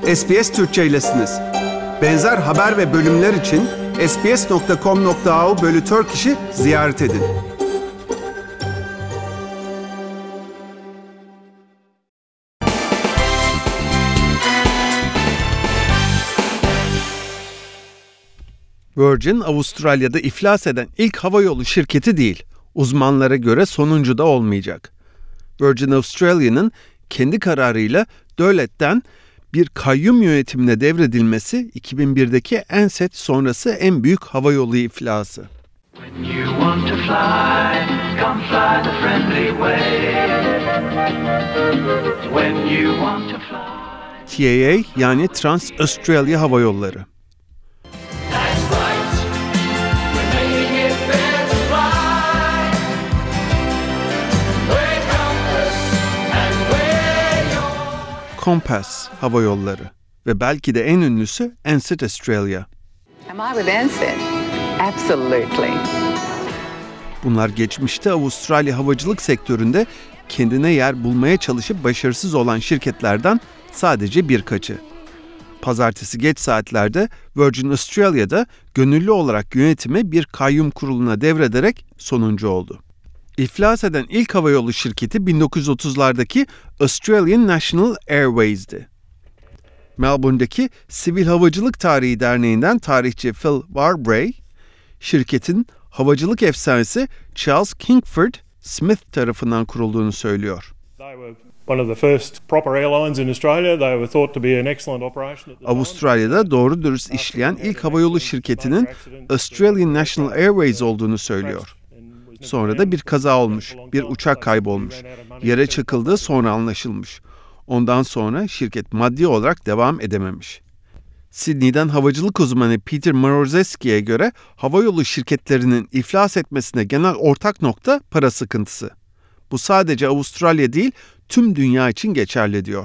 SBS Türkçe'ylesiniz. Benzer haber ve bölümler için sbs.com.au/Turkish'i ziyaret edin. Virgin, Avustralya'da iflas eden ilk havayolu şirketi değil, uzmanlara göre sonuncu da olmayacak. Virgin Australia'nın kendi kararıyla devletten bir kayyum yönetimine devredilmesi 2001'deki Ansett sonrası en büyük havayolu iflası. TAA yani Trans-Australia Hava Yolları. Qantas Hava Yolları ve belki de en ünlüsü Ansett Australia. Am I with Ansett? Absolutely. Bunlar geçmişte Avustralya havacılık sektöründe kendine yer bulmaya çalışıp başarısız olan şirketlerden sadece birkaçı. Pazartesi geç saatlerde Virgin Australia'da gönüllü olarak yönetimi bir kayyum kuruluna devrederek sonuncu oldu. İflas eden ilk havayolu şirketi 1930'lardaki Australian National Airways'di. Melbourne'deki Sivil Havacılık Tarihi Derneği'nden tarihçi Phil Warbray, şirketin havacılık efsanesi Charles Kingsford Smith tarafından kurulduğunu söylüyor. Avustralya'da doğru dürüst işleyen ilk havayolu şirketinin Australian National Airways olduğunu söylüyor. Sonra da bir kaza olmuş, bir uçak kaybolmuş, yere çakıldığı sonra anlaşılmış. Ondan sonra şirket maddi olarak devam edememiş. Sydney'den havacılık uzmanı Peter Mrozeski'ye göre havayolu şirketlerinin iflas etmesine genel ortak nokta para sıkıntısı. Bu sadece Avustralya değil, tüm dünya için geçerli diyor.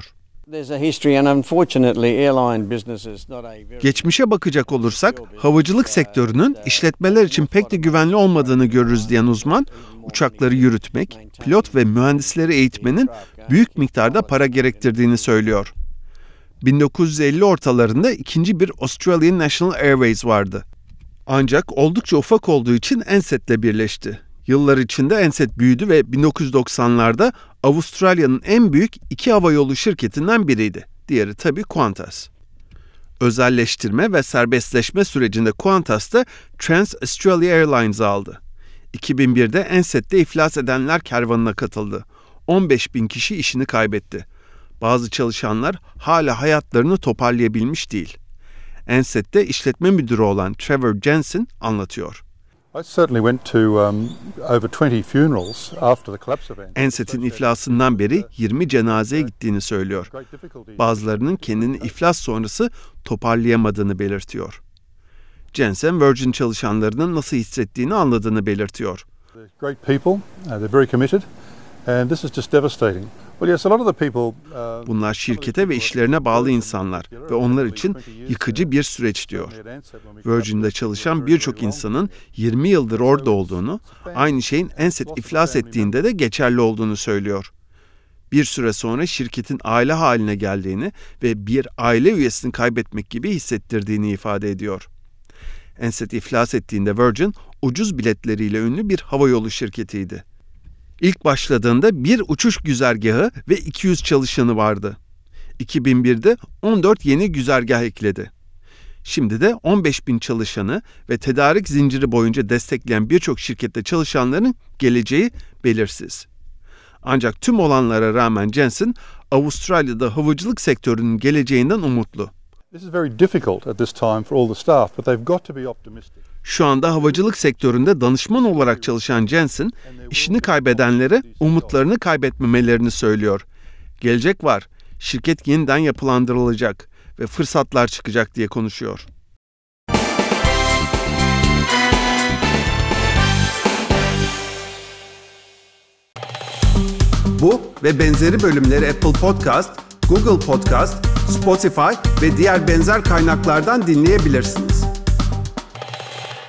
Geçmişe bakacak olursak, havacılık sektörünün işletmeler için pek de güvenli olmadığını görürüz diyen uzman, uçakları yürütmek, pilot ve mühendisleri eğitmenin büyük miktarda para gerektirdiğini söylüyor. 1950 ortalarında ikinci bir Australian National Airways vardı. Ancak oldukça ufak olduğu için Ansett'le birleşti. Yıllar içinde Ansett büyüdü ve 1990'larda Avustralya'nın en büyük iki havayolu şirketinden biriydi. Diğeri tabii Qantas. Özelleştirme ve serbestleşme sürecinde Qantas da Trans-Australia Airlines aldı. 2001'de Ansett'te iflas edenler kervanına katıldı. 15.000 kişi işini kaybetti. Bazı çalışanlar hala hayatlarını toparlayabilmiş değil. Ansett'te işletme müdürü olan Trevor Jensen anlatıyor. Ansett'in iflasından beri 20 cenazeye gittiğini söylüyor. Bazılarının kendini iflas sonrası toparlayamadığını belirtiyor. Jensen, Virgin çalışanlarının nasıl hissettiğini anladığını belirtiyor. Bunlar şirkete ve işlerine bağlı insanlar ve onlar için yıkıcı bir süreç diyor. Virgin'de çalışan birçok insanın 20 yıldır orada olduğunu, aynı şeyin Ansett iflas ettiğinde de geçerli olduğunu söylüyor. Bir süre sonra şirketin aile haline geldiğini ve bir aile üyesini kaybetmek gibi hissettirdiğini ifade ediyor. Ansett iflas ettiğinde Virgin, ucuz biletleriyle ünlü bir havayolu şirketiydi. İlk başladığında bir uçuş güzergahı ve 200 çalışanı vardı. 2001'de 14 yeni güzergah ekledi. Şimdi de 15.000 çalışanı ve tedarik zinciri boyunca destekleyen birçok şirkette çalışanların geleceği belirsiz. Ancak tüm olanlara rağmen Jensen, Avustralya'da havacılık sektörünün geleceğinden umutlu. Şu anda havacılık sektöründe danışman olarak çalışan Jensen, işini kaybedenlere umutlarını kaybetmemelerini söylüyor. Gelecek var, şirket yeniden yapılandırılacak ve fırsatlar çıkacak diye konuşuyor. Bu ve benzeri bölümleri Apple Podcast, Google Podcast, Spotify ve diğer benzer kaynaklardan dinleyebilirsiniz.